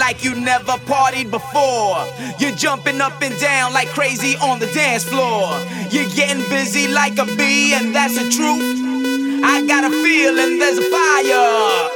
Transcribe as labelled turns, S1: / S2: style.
S1: like you never partied before. You're jumping up and down like crazy on the dance floor. You're getting busy like a bee, and that's the truth. I got a feeling there's a fire